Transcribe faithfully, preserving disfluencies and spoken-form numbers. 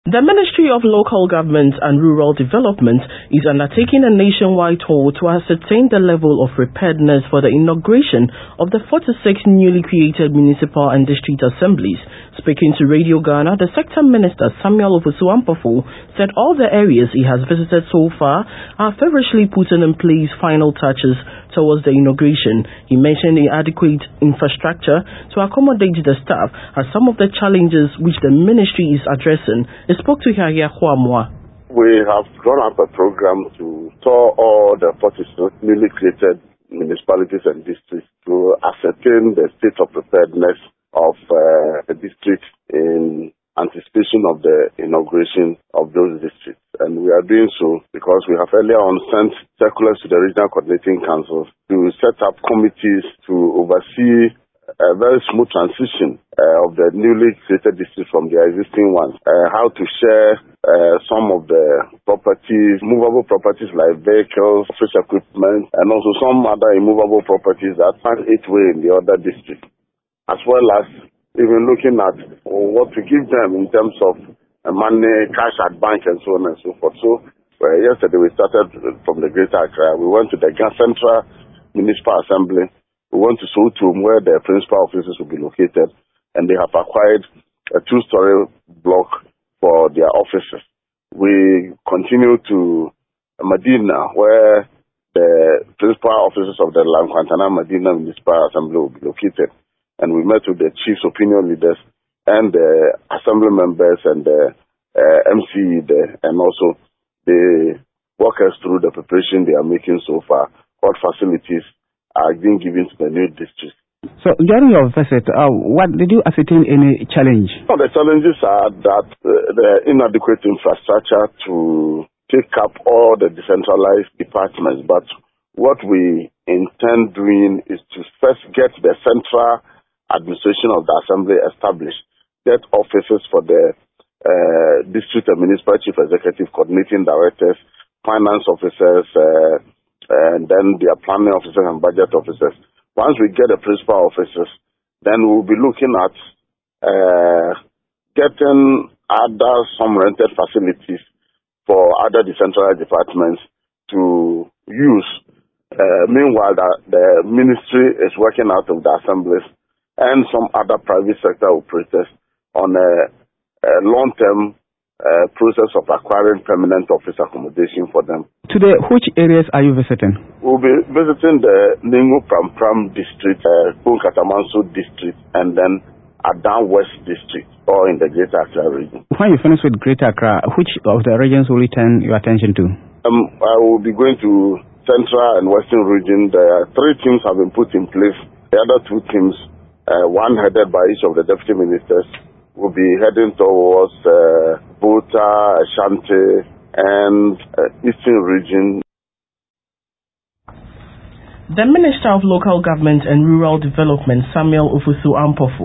The Ministry of Local Government and Rural Development is undertaking a nationwide tour to ascertain the level of preparedness for the inauguration of the forty-six newly created municipal and district assemblies. Speaking to Radio Ghana, the Sector Minister Samuel Ofosu Ampofo said all the areas he has visited so far are feverishly putting in place final touches towards the inauguration. He mentioned inadequate infrastructure to accommodate the staff as some of the challenges which the ministry is addressing. He spoke to Yahya Huamwa. We have drawn up a program to tour all the forty-six newly created municipalities and districts to ascertain the state of preparedness of uh, the district in anticipation of the inauguration of those districts. And we are doing so because we have earlier on sent circulars to the regional coordinating councils to set up committees to oversee a very smooth transition uh, of the newly created districts from the existing ones. Uh, how to share uh, some of the properties, movable properties like vehicles, office equipment, and also some other immovable properties that find its way in the other districts, as well as even looking at what to give them in terms of money, cash at bank, and so on and so forth. So uh, yesterday we started from the Greater Accra. We went to the Central Municipal Assembly. We went to Sotum, where the principal offices will be located, and they have acquired a two-story block for their offices. We continue to Medina, where the principal offices of the Lankwantana Medina Municipal Assembly will be located. And we met with the chief's opinion leaders and the assembly members and the uh, M C E there, and also they walk us through the preparation they are making so far, what facilities are being given to the new district. So during your visit, uh, what did you ascertain any challenge? Well, the challenges are that uh, the inadequate infrastructure to take up all the decentralized departments. But what we intend doing is to first get the central administration of the assembly established, get offices for the uh, district and municipal chief executive, coordinating directors, finance officers, uh, and then their planning officers and budget officers. Once we get the principal officers, then we'll be looking at uh, getting other some rented facilities for other decentralized departments to use. Uh, meanwhile, the, the ministry is working out of the assemblies and some other private sector operators on a, a long-term uh, process of acquiring permanent office accommodation for them. Today, which areas are you visiting? We'll be visiting the Ningu Pram Pram district, uh, Katamanso district, and then Adan West district, all in the Greater Accra region. When you finish with Greater Accra, which of the regions will you turn your attention to? Um, I will be going to Central and Western region. The three teams have been put in place. The other two teams, Uh, one headed by each of the deputy ministers, will be heading towards uh, Bota, Ashanti, and uh, Eastern region. The Minister of Local Government and Rural Development, Samuel Ofosu Ampofo,